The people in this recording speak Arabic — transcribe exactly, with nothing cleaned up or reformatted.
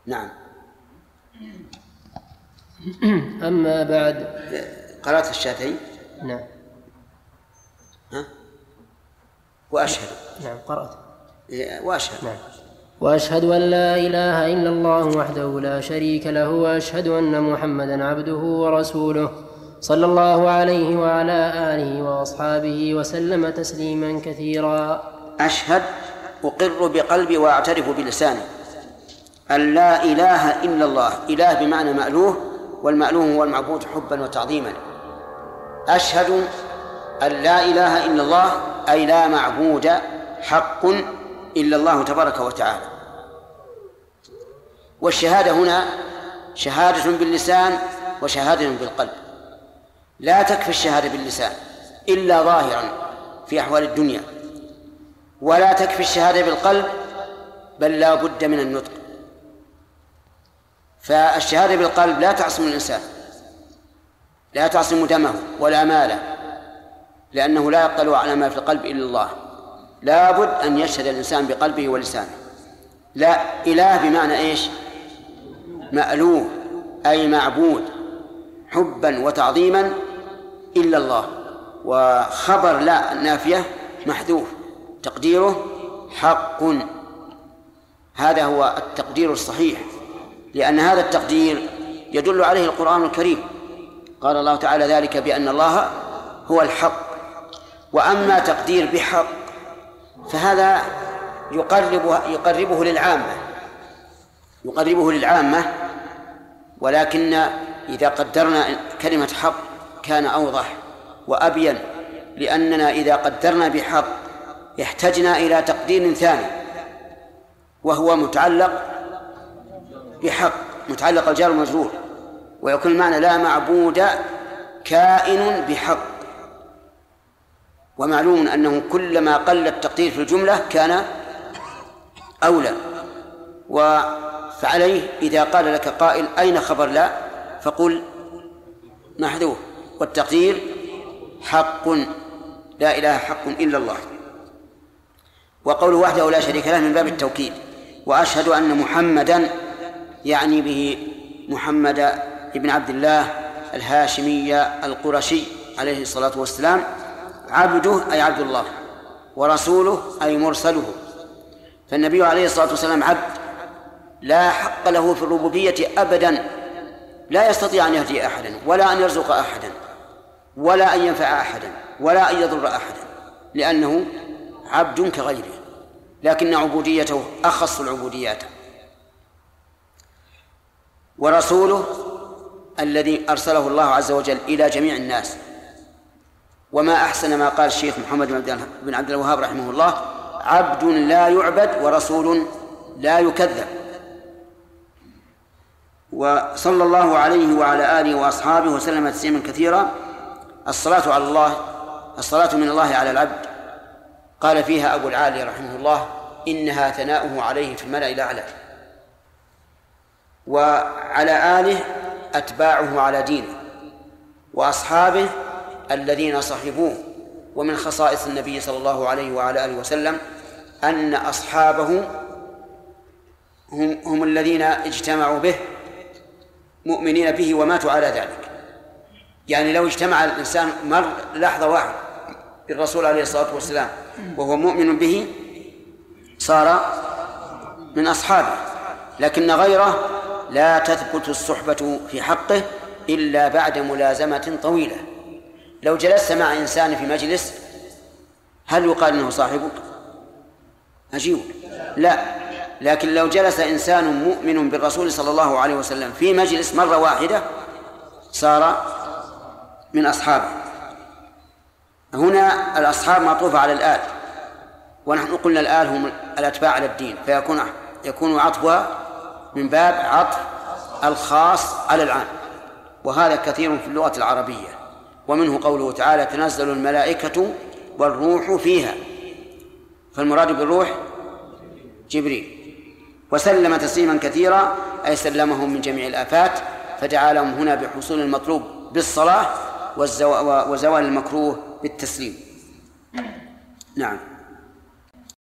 نعم. أما بعد. قرأت الشافعي؟ نعم. ها؟ وأشهد. نعم قرأت. وأشهد. نعم. وأشهد أن لا إله إلا الله وحده لا شريك له وأشهد أن محمدا عبده ورسوله صلى الله عليه وعلى آله وأصحابه وسلم تسليما كثيرا. أشهد أقر بقلبي وأعترف بلساني أن لا إله إلا الله. إله بمعنى مألوه، والمألوه هو المعبود حبا وتعظيما. أشهد أن لا إله إلا الله أي لا معبود حق إلا الله تبارك وتعالى. والشهادة هنا شهادة باللسان وشهادة بالقلب. لا تكفي الشهادة باللسان إلا ظاهرا في أحوال الدنيا، ولا تكفي الشهادة بالقلب بل لا بد من النطق. فالشهادة بالقلب لا تعصم الإنسان، لا تعصم دمه ولا ماله، لأنه لا يطلع على ما في القلب إلا الله. لا بد أن يشهد الإنسان بقلبه ولسانه. لا إله بمعنى إيش؟ مألوه أي معبود حبا وتعظيما إلا الله. وخبر لا نافية محذوف تقديره حق. هذا هو التقدير الصحيح، لأن هذا التقدير يدل عليه القرآن الكريم. قال الله تعالى ذلك بأن الله هو الحق. وأما تقدير بحق فهذا يقربه, يقربه للعامة يقربه للعامة ولكن إذا قدرنا كلمة حق كان أوضح وأبين، لأننا إذا قدرنا بحق احتجنا إلى تقدير ثاني وهو متعلق بحق، متعلق الجار والمجرور، ويكون المعنى لا معبود كائن بحق. ومعلوم أنه كلما قل التقدير في الجملة كان أولى. فعليه إذا قال لك قائل أين خبر لا فقل محذوف، والتقدير حق لا إله حق إلا الله. وقوله وحده لا شريك له من باب التوكيد. وأشهد أن محمدا يعني به محمد ابن عبد الله الهاشمي القرشي عليه الصلاة والسلام عبده أي عبد الله، ورسوله أي مرسله. فالنبي عليه الصلاة والسلام عبد لا حق له في الربوبية أبدا، لا يستطيع أن يهدي أحدا ولا أن يرزق أحدا ولا أن ينفع أحدا ولا أن يضر أحدا، لأنه عبد كغيره، لكن عبوديته أخص العبوديات. ورسوله الذي أرسله الله عز وجل إلى جميع الناس. وما أحسن ما قال الشيخ محمد بن عبد الوهاب رحمه الله: عبد لا يعبد ورسول لا يكذب. وصلى الله عليه وعلى آله وأصحابه وسلم تسليما كثيرا. الصلاة على الله، الصلاة من الله على العبد، قال فيها أبو العالي رحمه الله: إنها ثناؤه عليه في الملأ الأعلى. وعلى آله أتباعه على دينه، وأصحابه الذين صحبوه. ومن خصائص النبي صلى الله عليه وعلى آله وسلم أن أصحابه هم, هم الذين اجتمعوا به مؤمنين به وماتوا على ذلك. يعني لو اجتمع الإنسان مر لحظة واحدة بالرسول عليه الصلاة والسلام وهو مؤمن به صار من أصحابه، لكن غيره لا تثبت الصحبة في حقه إلا بعد ملازمة طويلة. لو جلست مع إنسان في مجلس هل يقال إنه صاحبك؟ أجيب لا. لكن لو جلس إنسان مؤمن بالرسول صلى الله عليه وسلم في مجلس مرة واحدة صار من أصحابه. هنا الأصحاب معطوفة على الآل، ونحن قلنا الآل هم الأتباع على الدين، فيكون يكون عطفها من باب عطف الخاص على العام، وهذا كثير في اللغة العربية. ومنه قوله تعالى: تنزل الملائكة والروح فيها، فالمراد بالروح جبريل. وسلم تسليما كثيرا أي سلمهم من جميع الآفات، فدعا لهم هنا بحصول المطلوب بالصلاة وزوال المكروه بالتسليم. نعم.